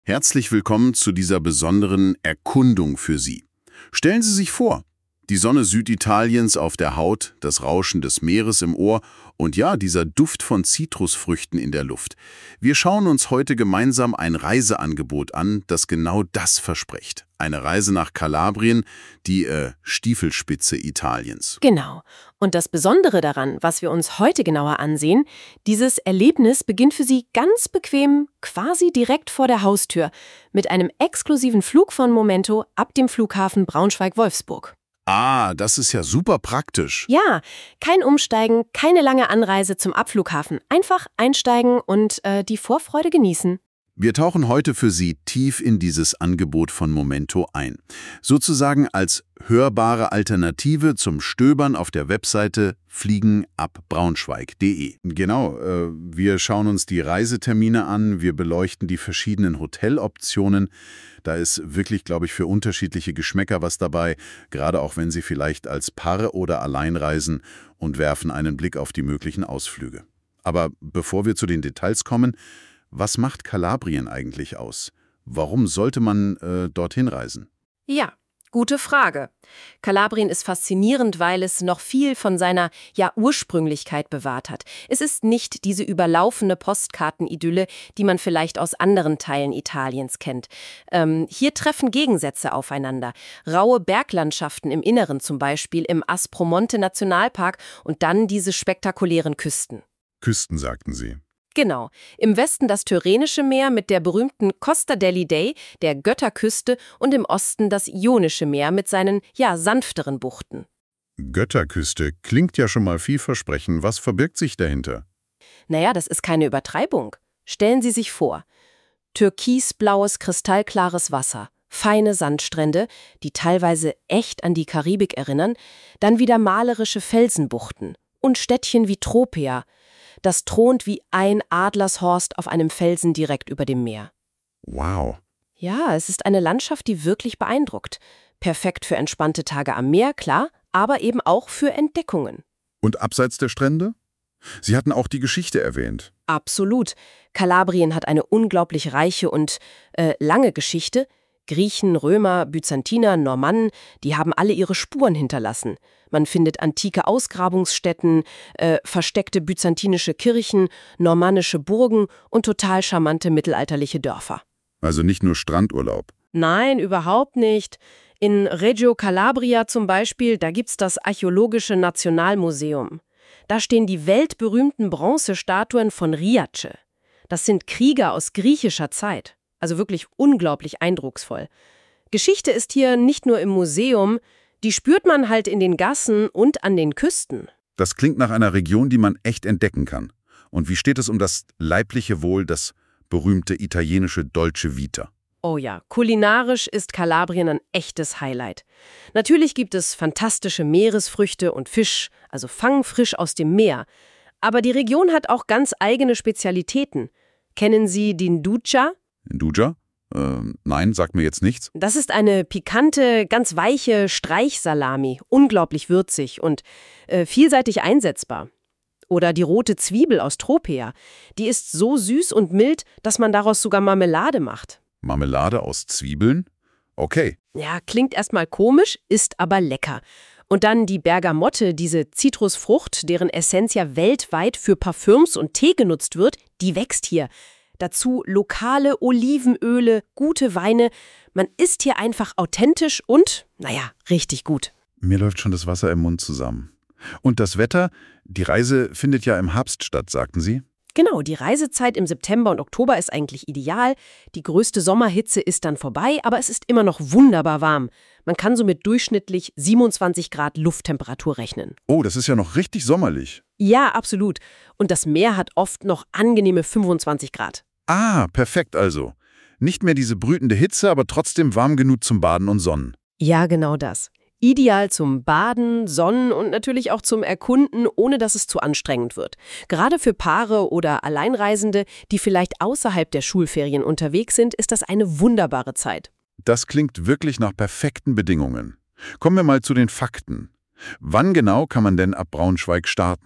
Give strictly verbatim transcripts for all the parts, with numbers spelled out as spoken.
Herzlich willkommen zu dieser besonderen Erkundung für Sie. Stellen Sie sich vor, die Sonne Süditaliens auf der Haut, das Rauschen des Meeres im Ohr und ja, dieser Duft von Zitrusfrüchten in der Luft. Wir schauen uns heute gemeinsam ein Reiseangebot an, das genau das verspricht. Eine Reise nach Kalabrien, die äh, Stiefelspitze Italiens. Genau. Und das Besondere daran, was wir uns heute genauer ansehen, dieses Erlebnis beginnt für Sie ganz bequem, quasi direkt vor der Haustür, mit einem exklusiven Flug von Momento ab dem Flughafen Braunschweig-Wolfsburg. Ah, das ist ja super praktisch. Ja, kein Umsteigen, keine lange Anreise zum Abflughafen. Einfach einsteigen und äh, die Vorfreude genießen. Wir tauchen heute für Sie tief in dieses Angebot von Momento ein. Sozusagen als hörbare Alternative zum Stöbern auf der Webseite fliegenabbraunschweig punkt de. Genau, äh, wir schauen uns die Reisetermine an, wir beleuchten die verschiedenen Hoteloptionen. Da ist wirklich, glaube ich, für unterschiedliche Geschmäcker was dabei, gerade auch wenn Sie vielleicht als Paar oder allein reisen, und werfen einen Blick auf die möglichen Ausflüge. Aber bevor wir zu den Details kommen, was macht Kalabrien eigentlich aus? Warum sollte man äh, dorthin reisen? Ja, gute Frage. Kalabrien ist faszinierend, weil es noch viel von seiner ja, Ursprünglichkeit bewahrt hat. Es ist nicht diese überlaufene Postkartenidylle, die man vielleicht aus anderen Teilen Italiens kennt. Ähm, hier treffen Gegensätze aufeinander. Raue Berglandschaften im Inneren, zum Beispiel im Aspromonte-Nationalpark, und dann diese spektakulären Küsten. Küsten, sagten Sie. Genau. Im Westen das Tyrrhenische Meer mit der berühmten Costa degli Dei, der Götterküste, und im Osten das Ionische Meer mit seinen, ja, sanfteren Buchten. Götterküste klingt ja schon mal vielversprechend. Was verbirgt sich dahinter? Naja, das ist keine Übertreibung. Stellen Sie sich vor, türkisblaues, kristallklares Wasser, feine Sandstrände, die teilweise echt an die Karibik erinnern, dann wieder malerische Felsenbuchten und Städtchen wie Tropea. Das thront wie ein Adlershorst auf einem Felsen direkt über dem Meer. Wow. Ja, es ist eine Landschaft, die wirklich beeindruckt. Perfekt für entspannte Tage am Meer, klar, aber eben auch für Entdeckungen. Und abseits der Strände? Sie hatten auch die Geschichte erwähnt. Absolut. Kalabrien hat eine unglaublich reiche und äh, lange Geschichte. Griechen, Römer, Byzantiner, Normannen, die haben alle ihre Spuren hinterlassen. Man findet antike Ausgrabungsstätten, äh, versteckte byzantinische Kirchen, normannische Burgen und total charmante mittelalterliche Dörfer. Also nicht nur Strandurlaub. Nein, überhaupt nicht. In Reggio Calabria zum Beispiel, da gibt's das Archäologische Nationalmuseum. Da stehen die weltberühmten Bronzestatuen von Riace. Das sind Krieger aus griechischer Zeit. Also wirklich unglaublich eindrucksvoll. Geschichte ist hier nicht nur im Museum, die spürt man halt in den Gassen und an den Küsten. Das klingt nach einer Region, die man echt entdecken kann. Und wie steht es um das leibliche Wohl, das berühmte italienische Dolce Vita? Oh ja, kulinarisch ist Kalabrien ein echtes Highlight. Natürlich gibt es fantastische Meeresfrüchte und Fisch, also fangfrisch aus dem Meer. Aber die Region hat auch ganz eigene Spezialitäten. Kennen Sie den Duca? Induja? Ähm, nein, sagt mir jetzt nichts. Das ist eine pikante, ganz weiche Streichsalami, unglaublich würzig und äh, vielseitig einsetzbar. Oder die rote Zwiebel aus Tropea. Die ist so süß und mild, dass man daraus sogar Marmelade macht. Marmelade aus Zwiebeln? Okay. Ja, klingt erstmal komisch, ist aber lecker. Und dann die Bergamotte, diese Zitrusfrucht, deren Essenz ja weltweit für Parfüms und Tee genutzt wird, die wächst hier. Dazu lokale Olivenöle, gute Weine. Man isst hier einfach authentisch und, naja, richtig gut. Mir läuft schon das Wasser im Mund zusammen. Und das Wetter? Die Reise findet ja im Herbst statt, sagten Sie? Genau, die Reisezeit im September und Oktober ist eigentlich ideal. Die größte Sommerhitze ist dann vorbei, aber es ist immer noch wunderbar warm. Man kann so mit durchschnittlich siebenundzwanzig Grad Lufttemperatur rechnen. Oh, das ist ja noch richtig sommerlich. Ja, absolut. Und das Meer hat oft noch angenehme fünfundzwanzig Grad. Ah, perfekt also. Nicht mehr diese brütende Hitze, aber trotzdem warm genug zum Baden und Sonnen. Ja, genau das. Ideal zum Baden, Sonnen und natürlich auch zum Erkunden, ohne dass es zu anstrengend wird. Gerade für Paare oder Alleinreisende, die vielleicht außerhalb der Schulferien unterwegs sind, ist das eine wunderbare Zeit. Das klingt wirklich nach perfekten Bedingungen. Kommen wir mal zu den Fakten. Wann genau kann man denn ab Braunschweig starten?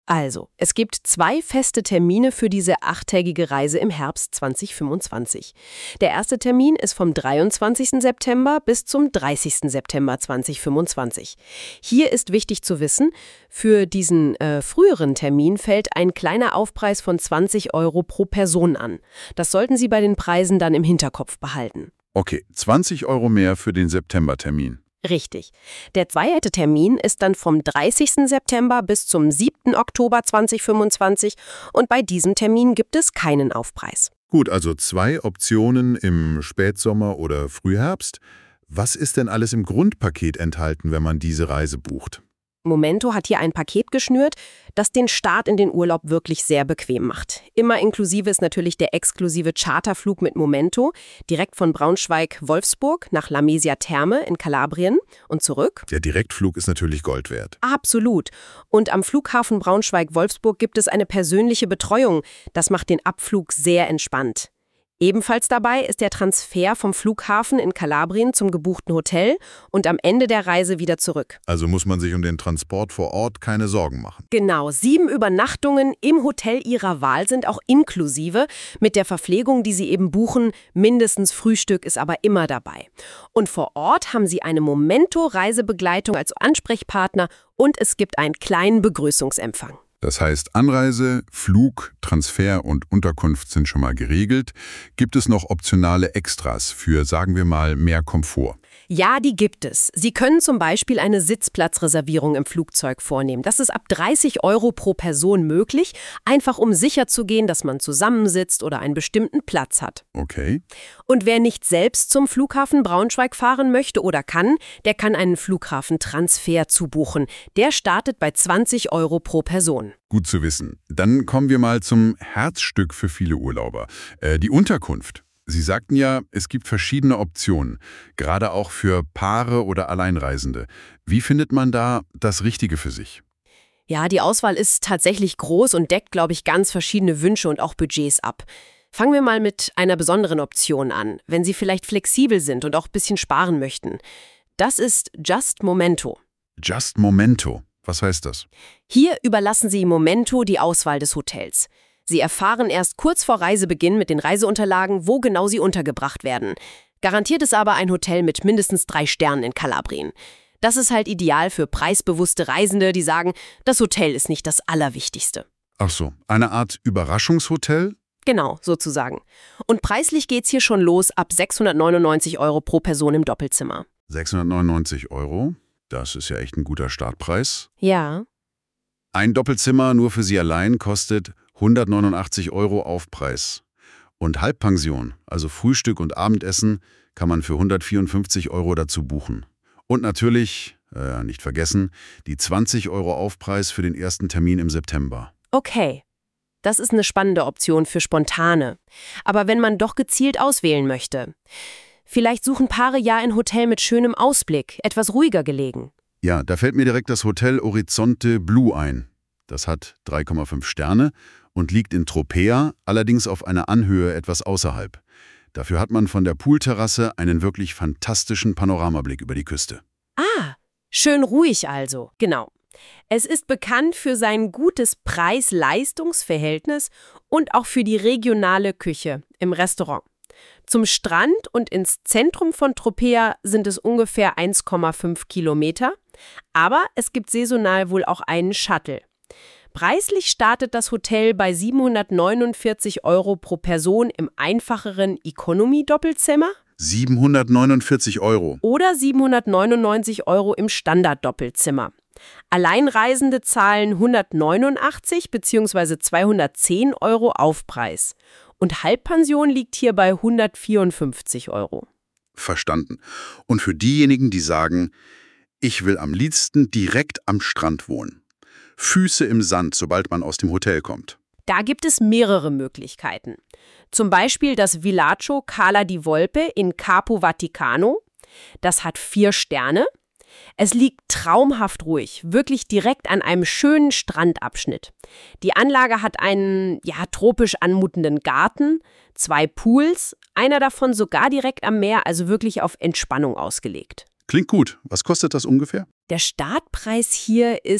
Also, es gibt zwei feste Termine für diese achttägige Reise im Herbst zwanzig fünfundzwanzig. Der erste Termin ist vom dreiundzwanzigsten September bis zum dreißigsten September zwanzig fünfundzwanzig. Hier ist wichtig zu wissen, für diesen äh, früheren Termin fällt ein kleiner Aufpreis von zwanzig Euro pro Person an. Das sollten Sie bei den Preisen dann im Hinterkopf behalten. Okay, zwanzig Euro mehr für den Septembertermin. Richtig. Der zweite Termin ist dann vom dreißigsten September bis zum siebten Oktober zwanzig fünfundzwanzig und bei diesem Termin gibt es keinen Aufpreis. Gut, also zwei Optionen im Spätsommer oder Frühherbst. Was ist denn alles im Grundpaket enthalten, wenn man diese Reise bucht? Momento hat hier ein Paket geschnürt, das den Start in den Urlaub wirklich sehr bequem macht. Immer inklusive ist natürlich der exklusive Charterflug mit Momento, direkt von Braunschweig-Wolfsburg nach Lamezia Terme in Kalabrien und zurück. Der Direktflug ist natürlich Gold wert. Absolut. Und am Flughafen Braunschweig-Wolfsburg gibt es eine persönliche Betreuung. Das macht den Abflug sehr entspannt. Ebenfalls dabei ist der Transfer vom Flughafen in Kalabrien zum gebuchten Hotel und am Ende der Reise wieder zurück. Also muss man sich um den Transport vor Ort keine Sorgen machen. Genau, sieben Übernachtungen im Hotel Ihrer Wahl sind auch inklusive, mit der Verpflegung, die Sie eben buchen. Mindestens Frühstück ist aber immer dabei. Und vor Ort haben Sie eine Momento-Reisebegleitung als Ansprechpartner und es gibt einen kleinen Begrüßungsempfang. Das heißt, Anreise, Flug, Transfer und Unterkunft sind schon mal geregelt. Gibt es noch optionale Extras für, sagen wir mal, mehr Komfort? Ja, die gibt es. Sie können zum Beispiel eine Sitzplatzreservierung im Flugzeug vornehmen. Das ist ab dreißig Euro pro Person möglich, einfach um sicherzugehen, dass man zusammensitzt oder einen bestimmten Platz hat. Okay. Und wer nicht selbst zum Flughafen Braunschweig fahren möchte oder kann, der kann einen Flughafentransfer zubuchen. Der startet bei zwanzig Euro pro Person. Gut zu wissen. Dann kommen wir mal zum Herzstück für viele Urlauber, äh, die Unterkunft. Sie sagten ja, es gibt verschiedene Optionen, gerade auch für Paare oder Alleinreisende. Wie findet man da das Richtige für sich? Ja, die Auswahl ist tatsächlich groß und deckt, glaube ich, ganz verschiedene Wünsche und auch Budgets ab. Fangen wir mal mit einer besonderen Option an, wenn Sie vielleicht flexibel sind und auch ein bisschen sparen möchten. Das ist Just Momento. Just Momento. Was heißt das? Hier überlassen Sie Momento die Auswahl des Hotels. Sie erfahren erst kurz vor Reisebeginn mit den Reiseunterlagen, wo genau Sie untergebracht werden. Garantiert ist aber ein Hotel mit mindestens drei Sternen in Kalabrien. Das ist halt ideal für preisbewusste Reisende, die sagen, das Hotel ist nicht das Allerwichtigste. Ach so, eine Art Überraschungshotel? Genau, sozusagen. Und preislich geht's hier schon los ab sechshundertneunundneunzig Euro pro Person im Doppelzimmer. sechshundertneunundneunzig Euro? Das ist ja echt ein guter Startpreis. Ja. Ein Doppelzimmer nur für Sie allein kostet hundertneunundachtzig Euro Aufpreis. Und Halbpension, also Frühstück und Abendessen, kann man für hundertvierundfünfzig Euro dazu buchen. Und natürlich, äh, nicht vergessen, die zwanzig Euro Aufpreis für den ersten Termin im September. Okay, das ist eine spannende Option für Spontane. Aber wenn man doch gezielt auswählen möchte. Vielleicht suchen Paare ja ein Hotel mit schönem Ausblick, etwas ruhiger gelegen. Ja, da fällt mir direkt das Hotel Horizonte Blue ein. Das hat drei Komma fünf Sterne und liegt in Tropea, allerdings auf einer Anhöhe etwas außerhalb. Dafür hat man von der Poolterrasse einen wirklich fantastischen Panoramablick über die Küste. Ah, schön ruhig also, genau. Es ist bekannt für sein gutes Preis-Leistungs-Verhältnis und auch für die regionale Küche im Restaurant. Zum Strand und ins Zentrum von Tropea sind es ungefähr eins Komma fünf Kilometer, aber es gibt saisonal wohl auch einen Shuttle. Preislich startet das Hotel bei siebenhundertneunundvierzig Euro pro Person im einfacheren Economy-Doppelzimmer. siebenhundertneunundvierzig Euro. Oder siebenhundertneunundneunzig Euro im Standard-Doppelzimmer. Alleinreisende zahlen hundertneunundachtzig bzw. zweihundertzehn Euro Aufpreis. Und Halbpension liegt hier bei hundertvierundfünfzig Euro. Verstanden. Und für diejenigen, die sagen, ich will am liebsten direkt am Strand wohnen. Füße im Sand, sobald man aus dem Hotel kommt. Da gibt es mehrere Möglichkeiten. Zum Beispiel das Villaggio Cala di Volpe in Capo Vaticano. Das hat vier Sterne. Es liegt traumhaft ruhig, wirklich direkt an einem schönen Strandabschnitt. Die Anlage hat einen, ja, tropisch anmutenden Garten, zwei Pools, einer davon sogar direkt am Meer, also wirklich auf Entspannung ausgelegt. Klingt gut. Was kostet das ungefähr? Der Startpreis hier ist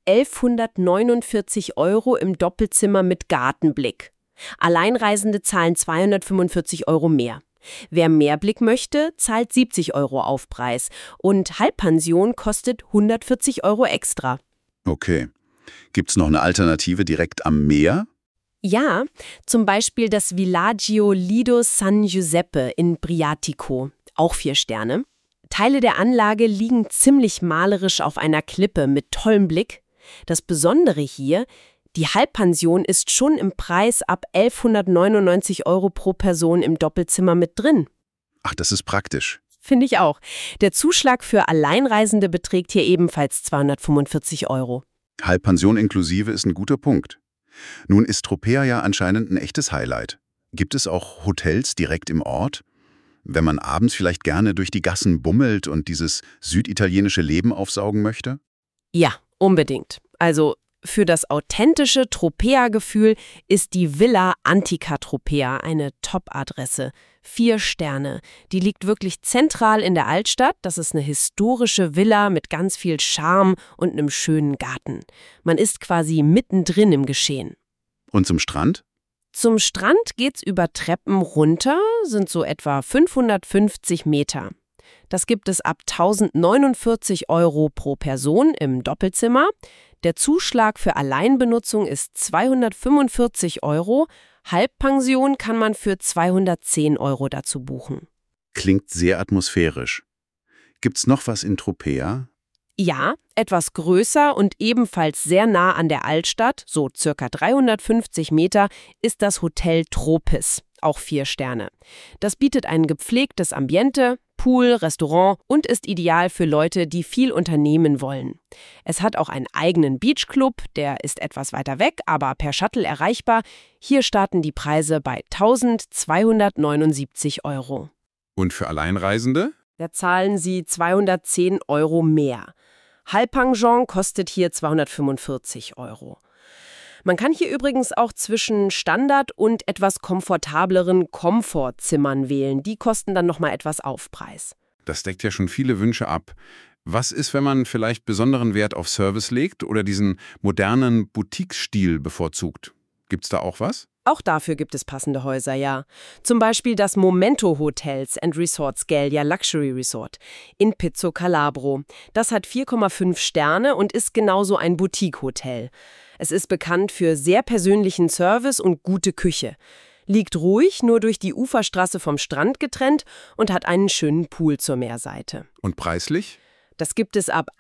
elfhundertneunundvierzig Euro im Doppelzimmer mit Gartenblick. Alleinreisende zahlen zweihundertfünfundvierzig Euro mehr. Wer Mehrblick möchte, zahlt siebzig Euro Aufpreis und Halbpension kostet hundertvierzig Euro extra. Okay. Gibt's noch eine Alternative direkt am Meer? Ja, zum Beispiel das Villaggio Lido San Giuseppe in Briatico, auch vier Sterne. Teile der Anlage liegen ziemlich malerisch auf einer Klippe mit tollem Blick. Das Besondere hier: Die Halbpension ist schon im Preis ab elfhundertneunundneunzig Euro pro Person im Doppelzimmer mit drin. Ach, das ist praktisch. Finde ich auch. Der Zuschlag für Alleinreisende beträgt hier ebenfalls zweihundertfünfundvierzig Euro. Halbpension inklusive ist ein guter Punkt. Nun ist Tropea ja anscheinend ein echtes Highlight. Gibt es auch Hotels direkt im Ort? Wenn man abends vielleicht gerne durch die Gassen bummelt und dieses süditalienische Leben aufsaugen möchte? Ja, unbedingt. Also für das authentische Tropea-Gefühl ist die Villa Antica Tropea eine Top-Adresse. Vier Sterne. Die liegt wirklich zentral in der Altstadt. Das ist eine historische Villa mit ganz viel Charme und einem schönen Garten. Man ist quasi mittendrin im Geschehen. Und zum Strand? Zum Strand geht's über Treppen runter, sind so etwa fünfhundertfünfzig Meter. Das gibt es ab tausendneunundvierzig Euro pro Person im Doppelzimmer. Der Zuschlag für Alleinbenutzung ist zweihundertfünfundvierzig Euro. Halbpension kann man für zweihundertzehn Euro dazu buchen. Klingt sehr atmosphärisch. Gibt's noch was in Tropea? Ja, etwas größer und ebenfalls sehr nah an der Altstadt, so circa dreihundertfünfzig Meter, ist das Hotel Tropis, auch vier Sterne. Das bietet ein gepflegtes Ambiente, Pool, Restaurant und ist ideal für Leute, die viel unternehmen wollen. Es hat auch einen eigenen Beachclub, der ist etwas weiter weg, aber per Shuttle erreichbar. Hier starten die Preise bei tausendzweihundertneunundsiebzig Euro. Und für Alleinreisende? Da zahlen sie zweihundertzehn Euro mehr. Halbpension kostet hier zweihundertfünfundvierzig Euro. Man kann hier übrigens auch zwischen Standard- und etwas komfortableren Komfortzimmern wählen. Die kosten dann nochmal etwas Aufpreis. Das deckt ja schon viele Wünsche ab. Was ist, wenn man vielleicht besonderen Wert auf Service legt oder diesen modernen Boutique-Stil bevorzugt? Gibt's da auch was? Auch dafür gibt es passende Häuser, ja. Zum Beispiel das Momento Hotels and Resorts Gallia Luxury Resort in Pizzo Calabro. Das hat vier Komma fünf Sterne und ist genauso ein Boutique-Hotel. Es ist bekannt für sehr persönlichen Service und gute Küche. Liegt ruhig, nur durch die Uferstraße vom Strand getrennt und hat einen schönen Pool zur Meerseite. Und preislich? Das gibt es ab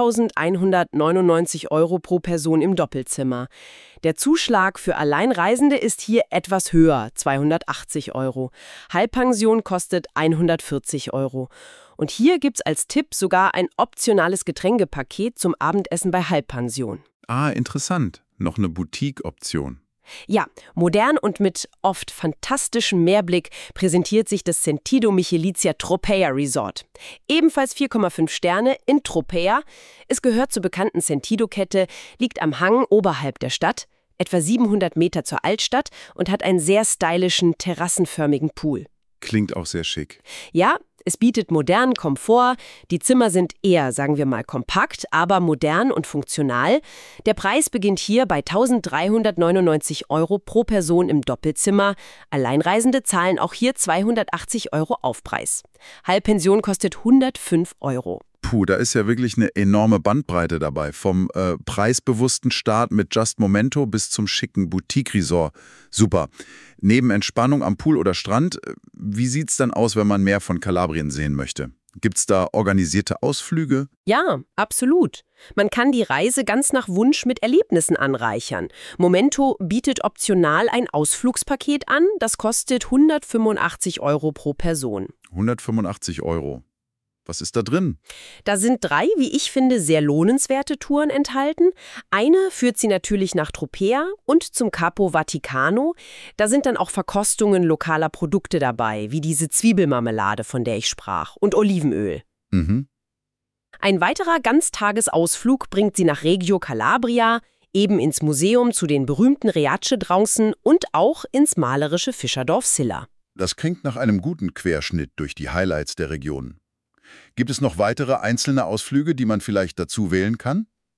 eintausendeinhundertneunundneunzig Euro pro Person im Doppelzimmer. Der Zuschlag für Alleinreisende ist hier etwas höher, zweihundertachtzig Euro. Halbpension kostet hundertvierzig Euro. Und hier gibt's als Tipp sogar ein optionales Getränkepaket zum Abendessen bei Halbpension. Ah, interessant. Noch eine Boutique-Option. Ja, modern und mit oft fantastischem Mehrblick präsentiert sich das Sentido Michelizia Tropea Resort. Ebenfalls vier Komma fünf Sterne in Tropea. Es gehört zur bekannten Sentido-Kette, liegt am Hang oberhalb der Stadt, etwa siebenhundert Meter zur Altstadt und hat einen sehr stylischen, terrassenförmigen Pool. Klingt auch sehr schick. Ja, es bietet modernen Komfort. Die Zimmer sind eher, sagen wir mal, kompakt, aber modern und funktional. Der Preis beginnt hier bei eintausenddreihundertneunundneunzig Euro pro Person im Doppelzimmer. Alleinreisende zahlen auch hier zweihundertachtzig Euro Aufpreis. Halbpension kostet hundertfünf Euro. Puh, da ist ja wirklich eine enorme Bandbreite dabei. Vom äh, preisbewussten Start mit Just Momento bis zum schicken Boutique-Resort. Super. Neben Entspannung am Pool oder Strand, wie sieht's dann aus, wenn man mehr von Kalabrien sehen möchte? Gibt's da organisierte Ausflüge? Ja, absolut. Man kann die Reise ganz nach Wunsch mit Erlebnissen anreichern. Momento bietet optional ein Ausflugspaket an. Das kostet hundertfünfundachtzig Euro pro Person. hundertfünfundachtzig Euro. Was ist da drin? Da sind drei, wie ich finde, sehr lohnenswerte Touren enthalten. Eine führt sie natürlich nach Tropea und zum Capo Vaticano. Da sind dann auch Verkostungen lokaler Produkte dabei, wie diese Zwiebelmarmelade, von der ich sprach, und Olivenöl. Mhm. Ein weiterer Ganztagesausflug bringt sie nach Reggio Calabria, eben ins Museum zu den berühmten Riace-Drancen und auch ins malerische Fischerdorf Silla. Das klingt nach einem guten Querschnitt durch die Highlights der Region. Gibt es noch weitere einzelne Ausflüge, die man vielleicht dazu wählen kann?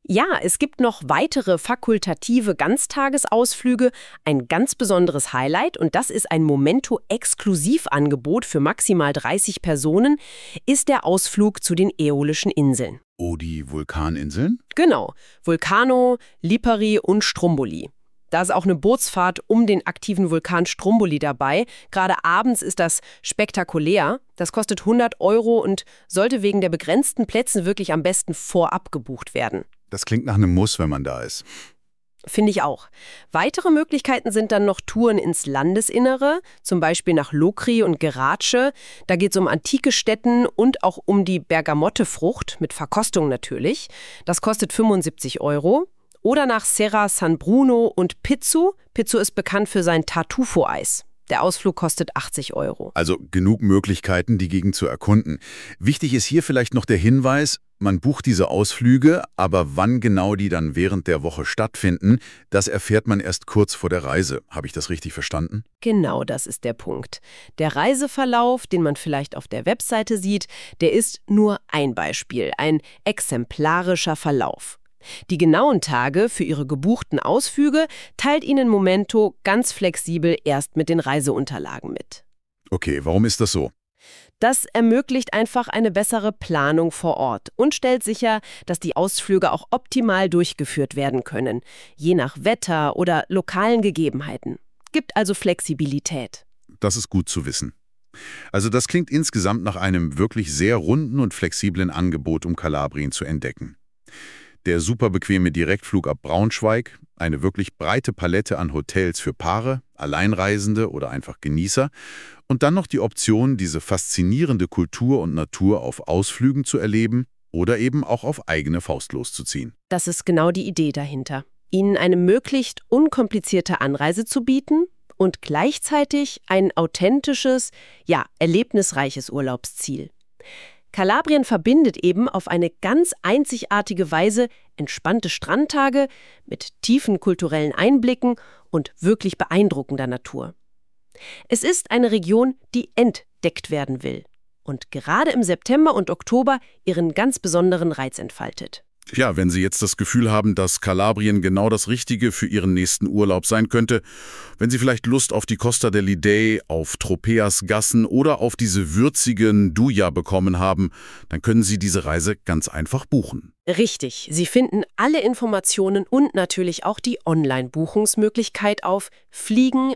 Ja, es gibt noch weitere fakultative Ganztagesausflüge, ein ganz besonderes Highlight, und das ist ein Momento-Exklusivangebot für maximal dreißig Personen, ist der Ausflug zu den Äolischen Inseln. Oh, die Vulkaninseln? Genau, Vulcano, Lipari und Stromboli. Da ist auch eine Bootsfahrt um den aktiven Vulkan Stromboli dabei. Gerade abends ist das spektakulär. Das kostet hundert Euro und sollte wegen der begrenzten Plätze wirklich am besten vorab gebucht werden. Das klingt nach einem Muss, wenn man da ist. Finde ich auch. Weitere Möglichkeiten sind dann noch Touren ins Landesinnere, zum Beispiel nach Lokri und Gerace. Da geht es um antike Stätten und auch um die Bergamottefrucht, mit Verkostung natürlich. Das kostet fünfundsiebzig Euro. Oder nach Serra San Bruno und Pizzu. Pizzu ist bekannt für sein Tartufo-Eis. Der Ausflug kostet achtzig Euro. Also genug Möglichkeiten, die Gegend zu erkunden. Wichtig ist hier vielleicht noch der Hinweis, man bucht diese Ausflüge, aber wann genau die dann während der Woche stattfinden, das erfährt man erst kurz vor der Reise. Habe ich das richtig verstanden? Genau, das ist der Punkt. Der Reiseverlauf, den man vielleicht auf der Webseite sieht, der ist nur ein Beispiel, ein exemplarischer Verlauf. Die genauen Tage für Ihre gebuchten Ausflüge teilt Ihnen Momento ganz flexibel erst mit den Reiseunterlagen mit. Okay, warum ist das so? Das ermöglicht einfach eine bessere Planung vor Ort und stellt sicher, dass die Ausflüge auch optimal durchgeführt werden können, je nach Wetter oder lokalen Gegebenheiten. Gibt also Flexibilität. Das ist gut zu wissen. Also das klingt insgesamt nach einem wirklich sehr runden und flexiblen Angebot, um Kalabrien zu entdecken. Der super bequeme Direktflug ab Braunschweig, eine wirklich breite Palette an Hotels für Paare, Alleinreisende oder einfach Genießer und dann noch die Option, diese faszinierende Kultur und Natur auf Ausflügen zu erleben oder eben auch auf eigene Faust loszuziehen. Das ist genau die Idee dahinter. Ihnen eine möglichst unkomplizierte Anreise zu bieten und gleichzeitig ein authentisches, ja, erlebnisreiches Urlaubsziel. Kalabrien verbindet eben auf eine ganz einzigartige Weise entspannte Strandtage mit tiefen kulturellen Einblicken und wirklich beeindruckender Natur. Es ist eine Region, die entdeckt werden will und gerade im September und Oktober ihren ganz besonderen Reiz entfaltet. Ja, wenn Sie jetzt das Gefühl haben, dass Kalabrien genau das Richtige für Ihren nächsten Urlaub sein könnte, wenn Sie vielleicht Lust auf die Costa dell'Idee, auf Tropeas Gassen oder auf diese würzigen Nduja bekommen haben, dann können Sie diese Reise ganz einfach buchen. Richtig, Sie finden alle Informationen und natürlich auch die Online-Buchungsmöglichkeit auf fliegen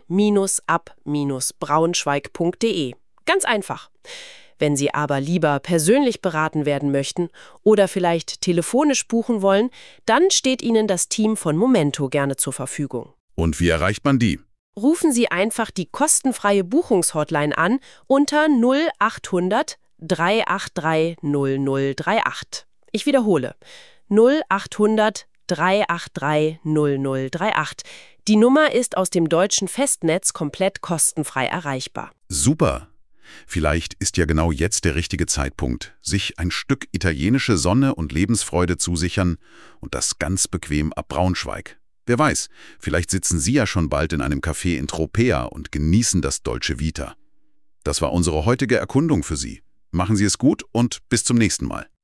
ab braunschweig punkt de. Ganz einfach. Wenn Sie aber lieber persönlich beraten werden möchten oder vielleicht telefonisch buchen wollen, dann steht Ihnen das Team von Momento gerne zur Verfügung. Und wie erreicht man die? Rufen Sie einfach die kostenfreie Buchungshotline an unter null achthundert dreihundertachtunddreißig null null achtundachtzig. Ich wiederhole, null achthundert dreihundertachtunddreißig null null achtundachtzig. Die Nummer ist aus dem deutschen Festnetz komplett kostenfrei erreichbar. Super! Vielleicht ist ja genau jetzt der richtige Zeitpunkt, sich ein Stück italienische Sonne und Lebensfreude zusichern und das ganz bequem ab Braunschweig. Wer weiß, vielleicht sitzen Sie ja schon bald in einem Café in Tropea und genießen das Dolce Vita. Das war unsere heutige Erkundung für Sie. Machen Sie es gut und bis zum nächsten Mal.